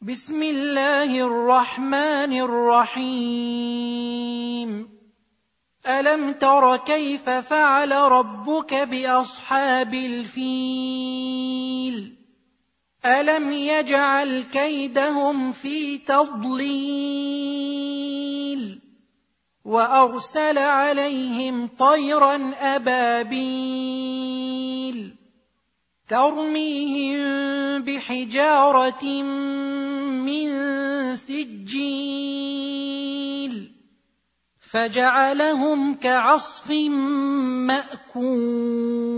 بسم الله الرحمن الرحيم ألم تر كيف فعل ربك بأصحاب الفيل ألم يجعل كيدهم في تضليل وأرسل عليهم طيرا أبابيل ترميهم بحجارة من سجيل فجعلهم كعصف مأكول.